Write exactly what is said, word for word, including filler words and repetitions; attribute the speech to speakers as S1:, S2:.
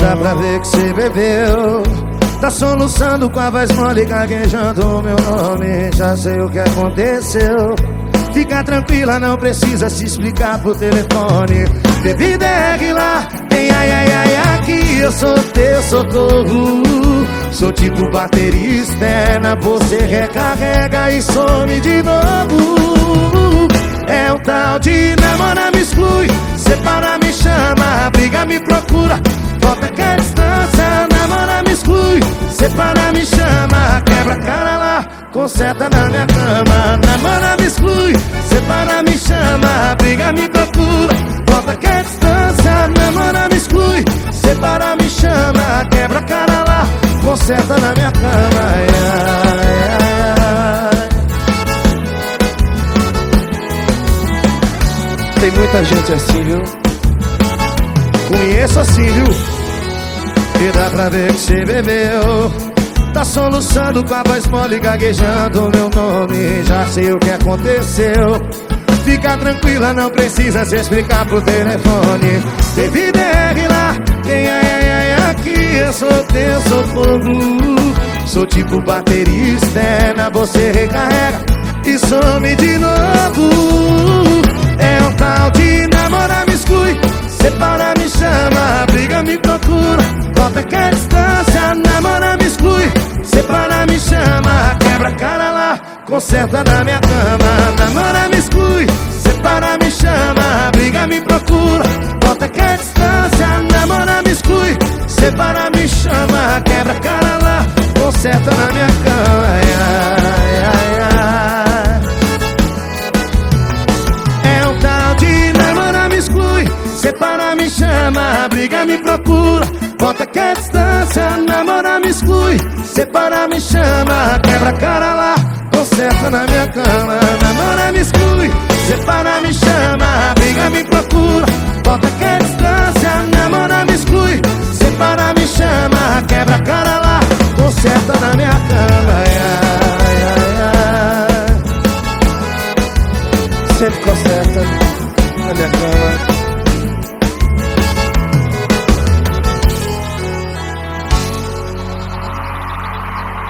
S1: dá pra ver que cê bebeu. Tá soluçando com a voz mole, gaguejando o meu nome. Já sei o que aconteceu. Fica tranquila, não precisa se explicar por telefone. Bebida é regular, tem ai ai ai aqui. Eu sou teu socorro. Sou tipo bateria externa, você recarrega e some de novo. É o tal de namora, me exclui, separa, me chama, briga, me procura, volta que é distância. Namora, me exclui, separa, me chama, quebra a cara lá, conserta na minha cama. Namora, me exclui, separa, me chama, briga, me procura, volta que é distância. Namora, me exclui, separa, me chama, quebra a cara lá, conserta na minha cama. Ai, ai, ai. Tem muita gente assim, viu? Conheço assim, viu? E dá pra ver que cê bebeu. Tá soluçando com a voz mole, gaguejando o meu nome. Já sei o que aconteceu. Fica tranquila, não precisa se explicar por telefone. Bebida é regular, tem ai ai ai aqui. Eu sou teu socorro. Sou tipo bateria externa, você recarrega e some de novo. É um tal de namora, me exclui, separa, me chama, briga, me procura, volta que é distância. Namora, me exclui, separa, me chama, quebra a cara lá, conserta na minha cama. Namora, me exclui, separa, me chama, briga, me procura, volta que é distância. Namora, me exclui, separa, me chama, quebra a cara lá, conserta na minha cama. Ai, ai, ai, ai. É um tal de namora, me exclui, separa, me chama, briga, me procura, volta que é distância. Namora, me exclui, separa, me chama, quebra a cara lá, conserta na minha cama. Namora, me exclui, separa, me chama, briga, me procura, volta que é distância. Namora, me exclui, separa, me chama, quebra a cara lá, conserta na minha cama. Ai, ai, ai, ai. Sempre conserta na minha cama.